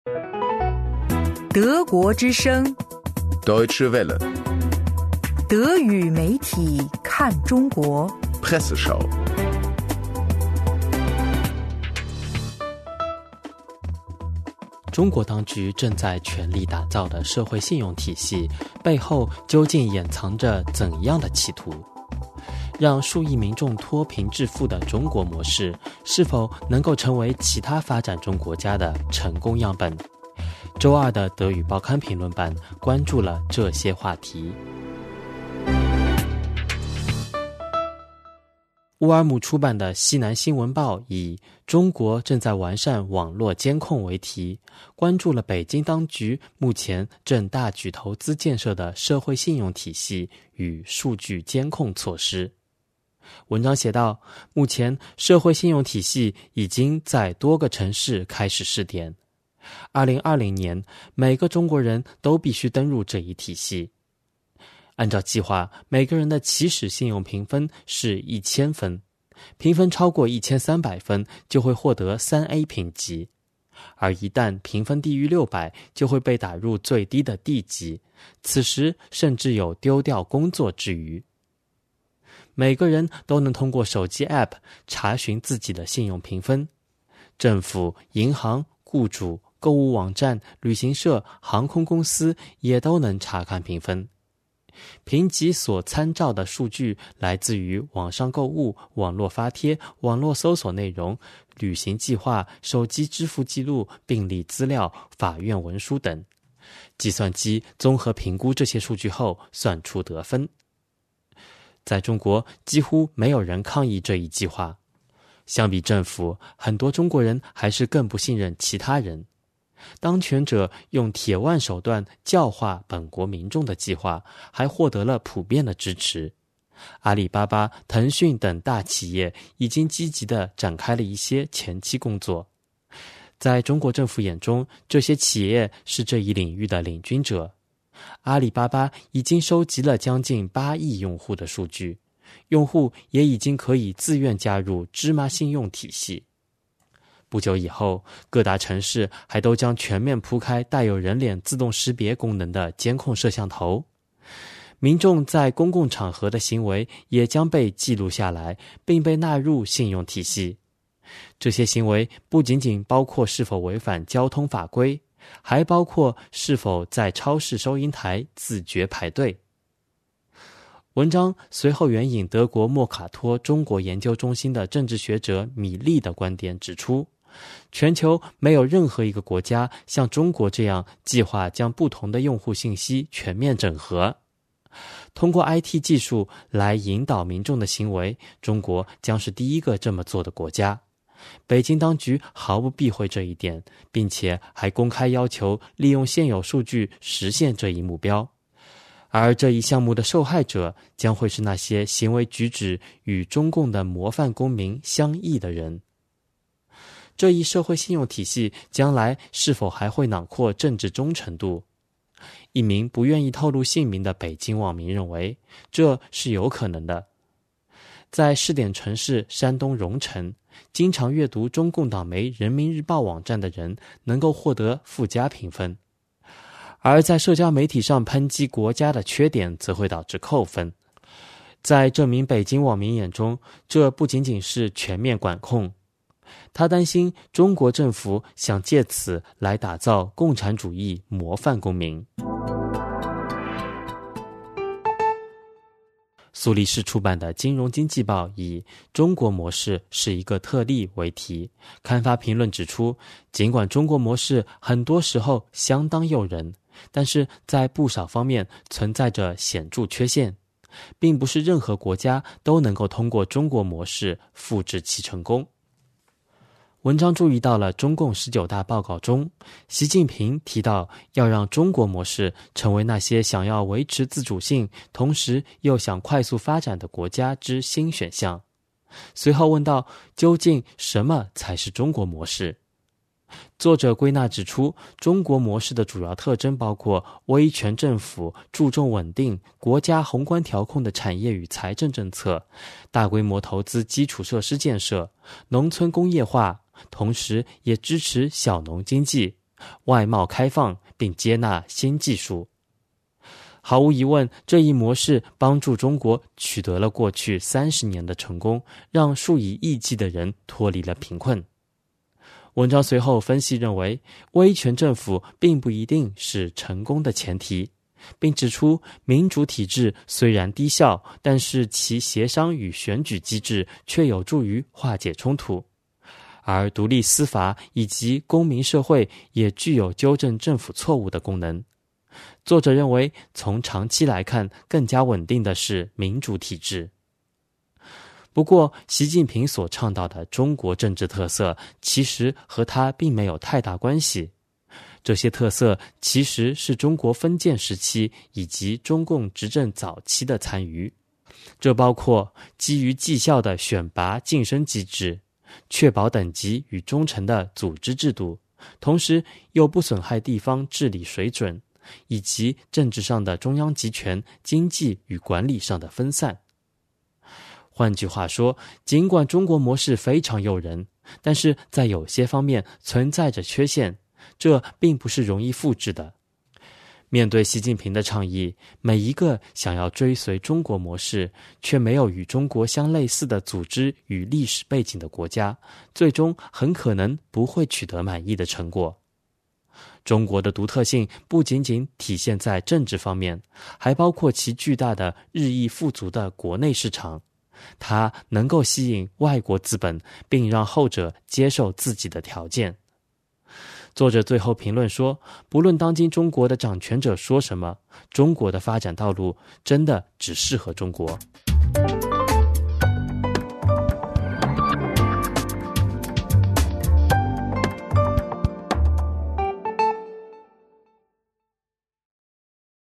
德国之声 Deutsche Welle 德语媒体看中国 Presseschau。 中国当局正在全力打造的社会信用体系背后究竟掩藏着怎样的企图？让数亿民众脱贫致富的中国模式是否能够成为其他发展中国家的成功样本？周二的德语报刊评论版关注了这些话题。乌尔姆出版的西南新闻报以中国正在完善网络监控为题，关注了北京当局目前正大举投资建设的社会信用体系与数据监控措施。文章写道，目前社会信用体系已经在多个城市开始试点。2020年，每个中国人都必须登入这一体系。按照计划，每个人的起始信用评分是1000分，评分超过1300分就会获得3A 评级，而一旦评分低于600，就会被打入最低的D级，此时甚至有丢掉工作之虞。每个人都能通过手机 App 查询自己的信用评分，政府、银行、雇主、购物网站、旅行社、航空公司也都能查看评分。评级所参照的数据来自于网上购物、网络发帖、网络搜索内容、旅行计划、手机支付记录、病历资料、法院文书等。计算机综合评估这些数据后算出得分。在中国，几乎没有人抗议这一计划。相比政府，很多中国人还是更不信任其他人。当权者用铁腕手段教化本国民众的计划还获得了普遍的支持。阿里巴巴、腾讯等大企业已经积极地展开了一些前期工作。在中国政府眼中，这些企业是这一领域的领军者。阿里巴巴已经收集了将近8亿用户的数据，用户也已经可以自愿加入芝麻信用体系。不久以后，各大城市还都将全面铺开带有人脸自动识别功能的监控摄像头。民众在公共场合的行为也将被记录下来，并被纳入信用体系。这些行为不仅仅包括是否违反交通法规，还包括是否在超市收银台自觉排队。文章随后援引德国莫卡托中国研究中心的政治学者米利的观点指出，全球没有任何一个国家像中国这样计划将不同的用户信息全面整合。通过 IT 技术来引导民众的行为，中国将是第一个这么做的国家。北京当局毫不避讳这一点，并且还公开要求利用现有数据实现这一目标。而这一项目的受害者将会是那些行为举止与中共的模范公民相异的人。这一社会信用体系将来是否还会囊括政治忠诚度？一名不愿意透露姓名的北京网民认为，这是有可能的。在试点城市山东荣成，经常阅读中共党媒人民日报网站的人能够获得附加评分，而在社交媒体上抨击国家的缺点则会导致扣分。在这名北京网民眼中，这不仅仅是全面管控，他担心中国政府想借此来打造共产主义模范公民。苏黎世出版的《金融经济报》以中国模式是一个特例为题，刊发评论指出，尽管中国模式很多时候相当诱人，但是在不少方面存在着显著缺陷，并不是任何国家都能够通过中国模式复制其成功。文章注意到了中共19大报告中，习近平提到要让中国模式成为那些想要维持自主性，同时又想快速发展的国家之新选项。随后问到，究竟什么才是中国模式？作者归纳指出，中国模式的主要特征包括威权政府、注重稳定、国家宏观调控的产业与财政政策、大规模投资基础设施建设、农村工业化，同时也支持小农经济， 外贸开放，并接纳新技术。毫无疑问，这一模式帮助中国取得了过去30年的成功，让数以亿计的人脱离了贫困。文章随后分析认为，威权政府并不一定是成功的前提，并指出民主体制虽然低效，但是其协商与选举机制却有助于化解冲突，而独立司法以及公民社会也具有纠正政府错误的功能。作者认为，从长期来看，更加稳定的是民主体制。不过，习近平所倡导的中国政治特色其实和他并没有太大关系。这些特色其实是中国封建时期以及中共执政早期的残余，这包括基于绩效的选拔晋升机制，确保等级与忠诚的组织制度，同时又不损害地方治理水准，以及政治上的中央集权、经济与管理上的分散。换句话说，尽管中国模式非常诱人，但是在有些方面存在着缺陷，这并不是容易复制的。面对习近平的倡议，每一个想要追随中国模式却没有与中国相类似的组织与历史背景的国家，最终很可能不会取得满意的成果。中国的独特性不仅仅体现在政治方面，还包括其巨大的日益富足的国内市场，它能够吸引外国资本，并让后者接受自己的条件。作者最后评论说，不论当今中国的掌权者说什么，中国的发展道路真的只适合中国。